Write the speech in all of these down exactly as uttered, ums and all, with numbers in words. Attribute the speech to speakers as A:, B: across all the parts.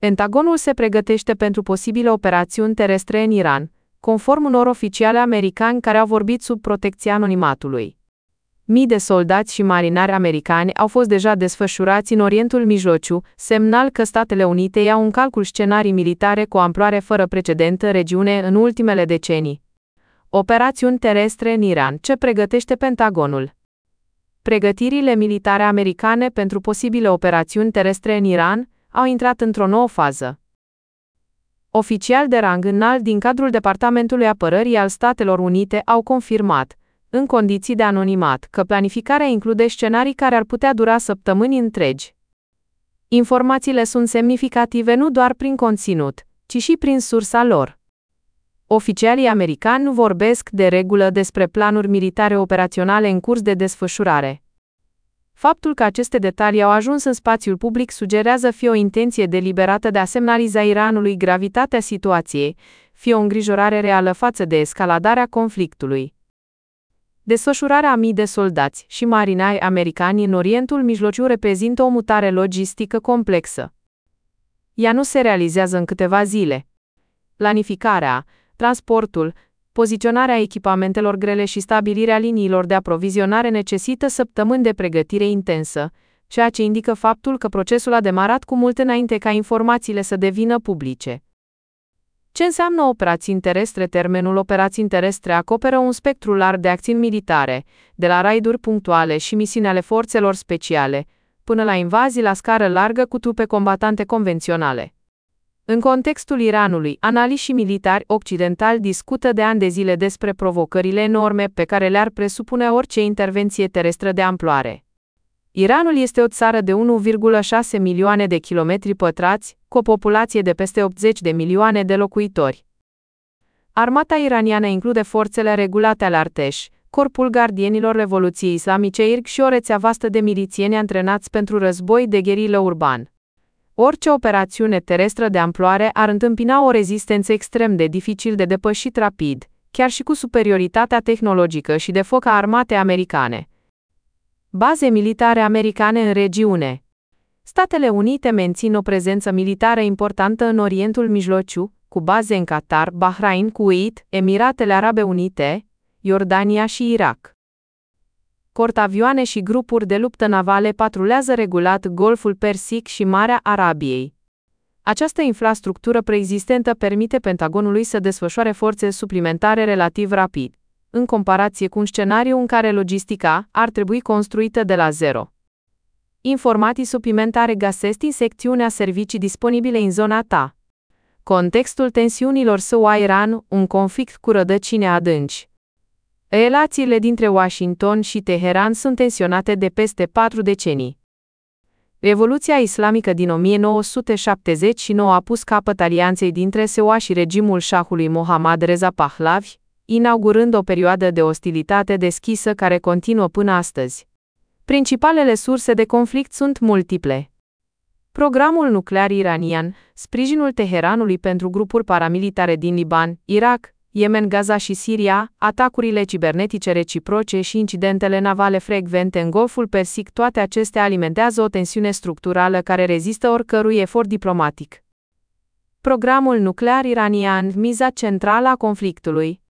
A: Pentagonul se pregătește pentru posibile operațiuni terestre în Iran, conform unor oficiali americani care au vorbit sub protecția anonimatului. Mii de soldați și marinari americani au fost deja desfășurați în Orientul Mijlociu, semnal că Statele Unite iau în calcul scenarii militare cu amploare fără precedent în regiune în ultimele decenii. Operațiuni terestre în Iran. Ce pregătește Pentagonul? Pregătirile militare americane pentru posibile operațiuni terestre în Iran au intrat într-o nouă fază. Oficiali de rang înalt din cadrul Departamentului Apărării al Statelor Unite au confirmat, în condiții de anonimat, că planificarea include scenarii care ar putea dura săptămâni întregi. Informațiile sunt semnificative nu doar prin conținut, ci și prin sursa lor. Oficialii americani nu vorbesc de regulă despre planuri militare operaționale în curs de desfășurare. Faptul că aceste detalii au ajuns în spațiul public sugerează fie o intenție deliberată de a semnaliza Iranului gravitatea situației, fie o îngrijorare reală față de escaladarea conflictului. Desfășurarea a mii de soldați și marinari americani în Orientul Mijlociu reprezintă o mutare logistică complexă. Ea nu se realizează în câteva zile. Planificarea, transportul, poziționarea echipamentelor grele și stabilirea liniilor de aprovizionare necesită săptămâni de pregătire intensă, ceea ce indică faptul că procesul a demarat cu mult înainte ca informațiile să devină publice. Ce înseamnă operațiuni terestre? Termenul operațiuni terestre acoperă un spectru larg de acțiuni militare, de la raiduri punctuale și misiuni ale forțelor speciale, până la invazii la scară largă cu trupe combatante convenționale. În contextul Iranului, analiștii militari occidentali discută de ani de zile despre provocările enorme pe care le-ar presupune orice intervenție terestră de amploare. Iranul este o țară de unu virgulă șase milioane de kilometri pătrați, cu o populație de peste optzeci de milioane de locuitori. Armata iraniană include forțele regulate ale Arteș, Corpul Gardienilor Revoluției Islamice I R G și o rețea vastă de milițieni antrenați pentru război de gherilă urban. Orice operațiune terestră de amploare ar întâmpina o rezistență extrem de dificil de depășit rapid, chiar și cu superioritatea tehnologică și de foc a armatei americane. Baze militare americane în regiune. Statele Unite mențin o prezență militară importantă în Orientul Mijlociu, cu baze în Qatar, Bahrain, Kuwait, Emiratele Arabe Unite, Iordania și Irak. Portavioane și grupuri de luptă navale patrulează regulat Golful Persic și Marea Arabiei. Această infrastructură preexistentă permite Pentagonului să desfășoare forțe suplimentare relativ rapid, în comparație cu un scenariu în care logistica ar trebui construită de la zero. Informații suplimentare găsesc în secțiunea servicii disponibile în zona ta. Contextul tensiunilor S U A-Iran, un conflict cu rădăcini adânci. Relațiile dintre Washington și Teheran sunt tensionate de peste patru decenii. Revoluția islamică din o mie nouă sute șaptezeci și nouă a pus capăt alianței dintre S U A și regimul șahului Mohammad Reza Pahlavi, inaugurând o perioadă de ostilitate deschisă care continuă până astăzi. Principalele surse de conflict sunt multiple. Programul nuclear iranian, sprijinul Teheranului pentru grupuri paramilitare din Liban, Irak, Yemen, Gaza și Siria, atacurile cibernetice reciproce și incidentele navale frecvente în Golful Persic, toate acestea alimentează o tensiune structurală care rezistă oricărui efort diplomatic. Programul nuclear iranian, miza centrală a conflictului.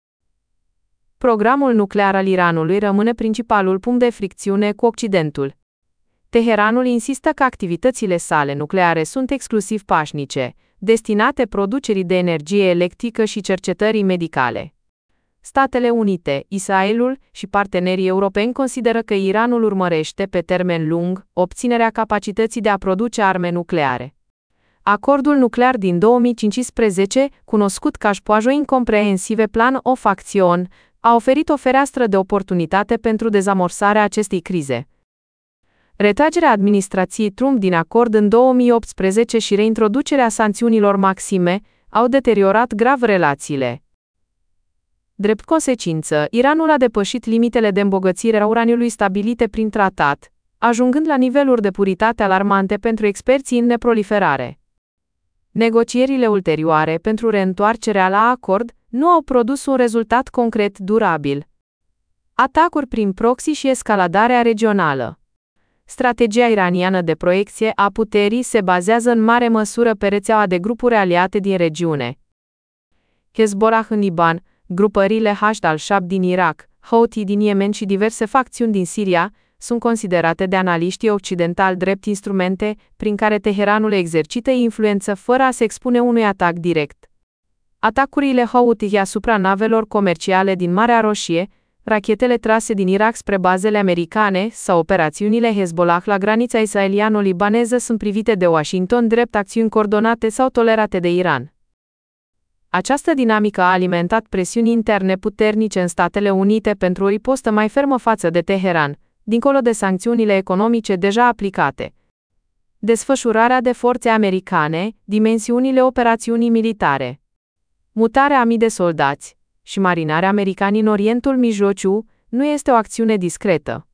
A: Programul nuclear al Iranului rămâne principalul punct de fricțiune cu Occidentul. Teheranul insistă că activitățile sale nucleare sunt exclusiv pașnice, destinate producerii de energie electrică și cercetării medicale. Statele Unite, Israelul și partenerii europeni consideră că Iranul urmărește pe termen lung obținerea capacității de a produce arme nucleare. Acordul nuclear din două mii cincisprezece, cunoscut ca Joint Comprehensive Plan of Action, a oferit o fereastră de oportunitate pentru dezamorsarea acestei crize. Retragerea administrației Trump din acord în două mii optsprezece și reintroducerea sancțiunilor maxime au deteriorat grav relațiile. Drept consecință, Iranul a depășit limitele de îmbogățire a uraniului stabilite prin tratat, ajungând la niveluri de puritate alarmante pentru experții în neproliferare. Negocierile ulterioare pentru reîntoarcerea la acord nu au produs un rezultat concret durabil. Atacuri prin proxy și escaladarea regională. strategia iraniană de proiecție a puterii se bazează în mare măsură pe rețeaua de grupuri aliate din regiune. Hezbollah în Liban, grupările Hashd al-Shab din Irak, Houthi din Yemen și diverse facțiuni din Siria sunt considerate de analiștii occidentali drept instrumente prin care Teheranul exercită influență fără a se expune unui atac direct. Atacurile Houthi asupra navelor comerciale din Marea Roșie, rachetele trase din Irak spre bazele americane sau operațiunile Hezbollah la granița israeliano-libaneză sunt privite de Washington drept acțiuni coordonate sau tolerate de Iran. Această dinamică a alimentat presiuni interne puternice în Statele Unite pentru o ripostă mai fermă față de Teheran, dincolo de sancțiunile economice deja aplicate. Desfășurarea de forțe americane, dimensiunile operațiunii militare, mutarea a mii de soldați și marinarea americani în Orientul Mijlociu nu este o acțiune discretă.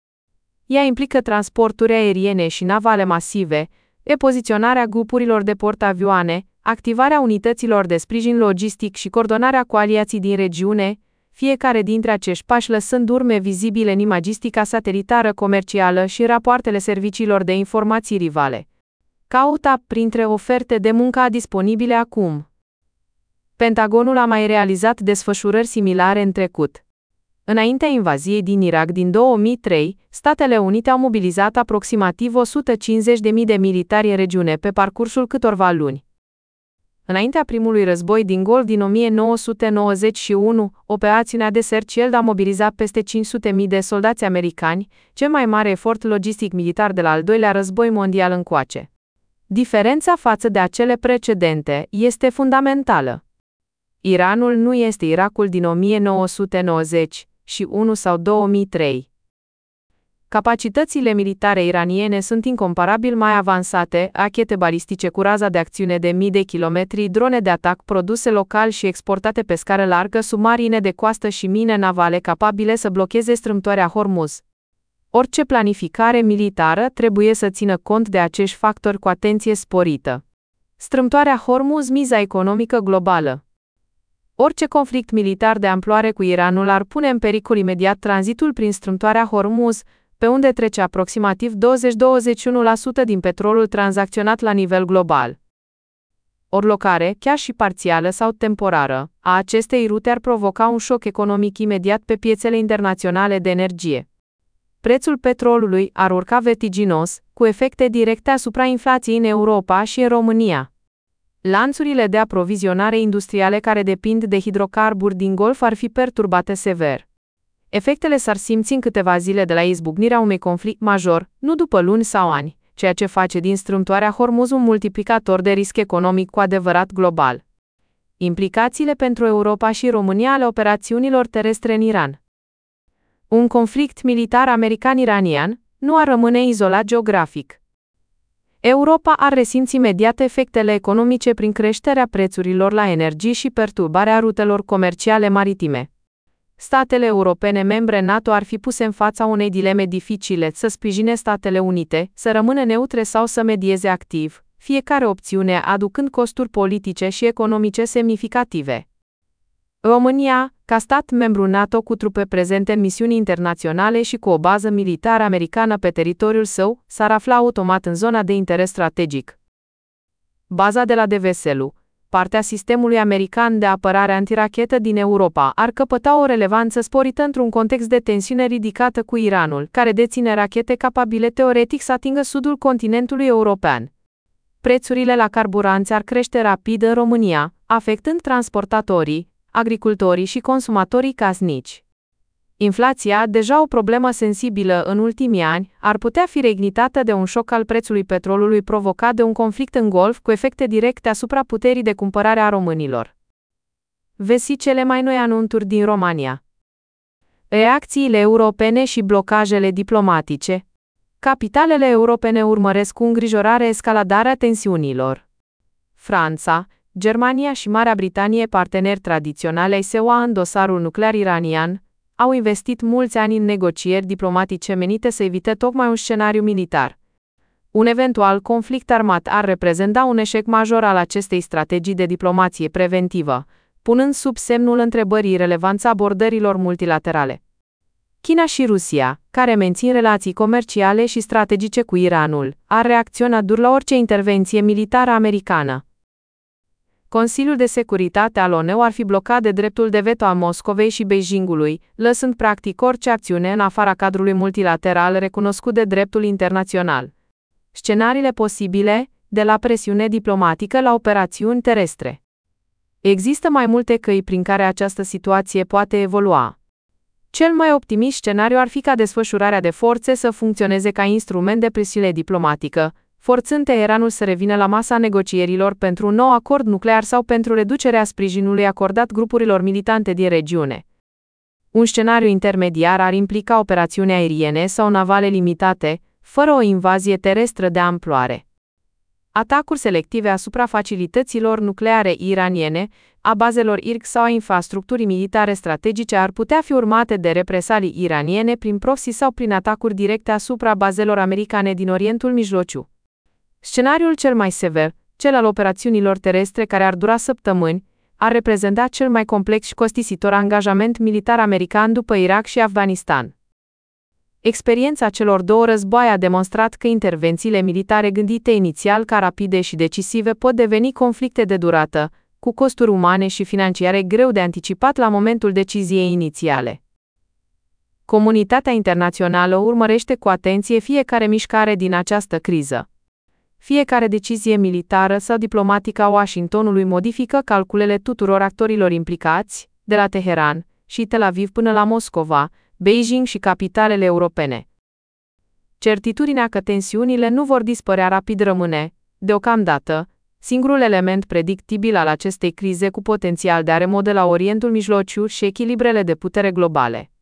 A: Ea implică transporturi aeriene și navale masive, repoziționarea grupurilor de portavioane, activarea unităților de sprijin logistic și coordonarea cu aliații din regiune, fiecare dintre acești pași lăsând urme vizibile în imagistica satelitară comercială și rapoartele serviciilor de informații rivale. Caută printre oferte de muncă disponibile acum. Pentagonul a mai realizat desfășurări similare în trecut. Înaintea invaziei din Irak din două mii trei, Statele Unite au mobilizat aproximativ o sută cincizeci de mii de militari în regiune pe parcursul câtorva luni. Înaintea primului război din Golf din o mie nouă sute nouăzeci și unu, operațiunea Desert Shield a mobilizat peste cinci sute de mii de soldați americani, cel mai mare efort logistic militar de la al doilea război mondial încoace. Diferența față de acele precedente este fundamentală. Iranul nu este Irakul din o mie nouă sute nouăzeci și unu sau două mii trei. Capacitățile militare iraniene sunt incomparabil mai avansate, rachete balistice cu raza de acțiune de mii de kilometri, drone de atac produse local și exportate pe scară largă, submarine de coastă și mine navale capabile să blocheze strâmtoarea Hormuz. Orice planificare militară trebuie să țină cont de acești factori cu atenție sporită. Strâmtoarea Hormuz, miza economică globală. Orice conflict militar de amploare cu Iranul ar pune în pericol imediat tranzitul prin strâmtoarea Hormuz, pe unde trece aproximativ douăzeci-douăzeci și unu la sută din petrolul tranzacționat la nivel global. Orlocare, chiar și parțială sau temporară, a acestei rute ar provoca un șoc economic imediat pe piețele internaționale de energie. Prețul petrolului ar urca vertiginos, cu efecte directe asupra inflației în Europa și în România. Lanțurile de aprovizionare industriale care depind de hidrocarburi din Golf ar fi perturbate sever. Efectele s-ar simți în câteva zile de la izbucnirea unui conflict major, nu după luni sau ani, ceea ce face din strâmtoarea Hormuz un multiplicator de risc economic cu adevărat global. Implicațiile pentru Europa și România ale operațiunilor terestre în Iran. Un conflict militar american-iranian nu ar rămâne izolat geografic. Europa ar resimți imediat efectele economice prin creșterea prețurilor la energii și perturbarea rutelor comerciale maritime. Statele europene membre NATO ar fi puse în fața unei dileme dificile: să sprijine Statele Unite, să rămână neutre sau să medieze activ, fiecare opțiune aducând costuri politice și economice semnificative. România, ca stat membru NATO cu trupe prezente în misiuni internaționale și cu o bază militară americană pe teritoriul său, s-ar afla automat în zona de interes strategic. Baza de la Deveselu, partea sistemului american de apărare antirachetă din Europa, ar căpăta o relevanță sporită într-un context de tensiune ridicată cu Iranul, care deține rachete capabile teoretic să atingă sudul continentului european. Prețurile la carburanți ar crește rapid în România, afectând transportatorii, agricultorii și consumatorii casnici. Inflația, deja o problemă sensibilă în ultimii ani, ar putea fi reignitată de un șoc al prețului petrolului provocat de un conflict în Golf cu efecte directe asupra puterii de cumpărare a românilor. Vezi cele mai noi anunțuri din România. Reacțiile europene și blocajele diplomatice. Capitalele europene urmăresc cu îngrijorare escaladarea tensiunilor. Franța, Germania și Marea Britanie, parteneri tradiționali ai S U A în dosarul nuclear iranian, au investit mulți ani în negocieri diplomatice menite să evite tocmai un scenariu militar. Un eventual conflict armat ar reprezenta un eșec major al acestei strategii de diplomație preventivă, punând sub semnul întrebării relevanța abordărilor multilaterale. China și Rusia, care mențin relații comerciale și strategice cu Iranul, ar reacționa dur la orice intervenție militară americană. Consiliul de Securitate al O N U ar fi blocat de dreptul de veto al Moscovei și Beijingului, lăsând practic orice acțiune în afara cadrului multilateral recunoscut de dreptul internațional. Scenariile posibile, de la presiune diplomatică la operațiuni terestre. Există mai multe căi prin care această situație poate evolua. Cel mai optimist scenariu ar fi ca desfășurarea de forțe să funcționeze ca instrument de presiune diplomatică, forțând Teheranul să revină la masa negocierilor pentru un nou acord nuclear sau pentru reducerea sprijinului acordat grupurilor militante din regiune. Un scenariu intermediar ar implica operațiuni aeriene sau navale limitate, fără o invazie terestră de amploare. Atacuri selective asupra facilităților nucleare iraniene, a bazelor I R C sau a infrastructurii militare strategice ar putea fi urmate de represalii iraniene prin proxy sau prin atacuri directe asupra bazelor americane din Orientul Mijlociu. Scenariul cel mai sever, cel al operațiunilor terestre care ar dura săptămâni, ar reprezenta cel mai complex și costisitor angajament militar american după Irak și Afganistan. Experiența celor două războaie a demonstrat că intervențiile militare gândite inițial ca rapide și decisive pot deveni conflicte de durată, cu costuri umane și financiare greu de anticipat la momentul deciziei inițiale. Comunitatea internațională urmărește cu atenție fiecare mișcare din această criză. Fiecare decizie militară sau diplomatică a Washingtonului modifică calculele tuturor actorilor implicați, de la Teheran și Tel Aviv până la Moscova, Beijing și capitalele europene. Certitudinea că tensiunile nu vor dispărea rapid rămâne, deocamdată, singurul element predictibil al acestei crize cu potențial de a remodela Orientul Mijlociu și echilibrele de putere globale.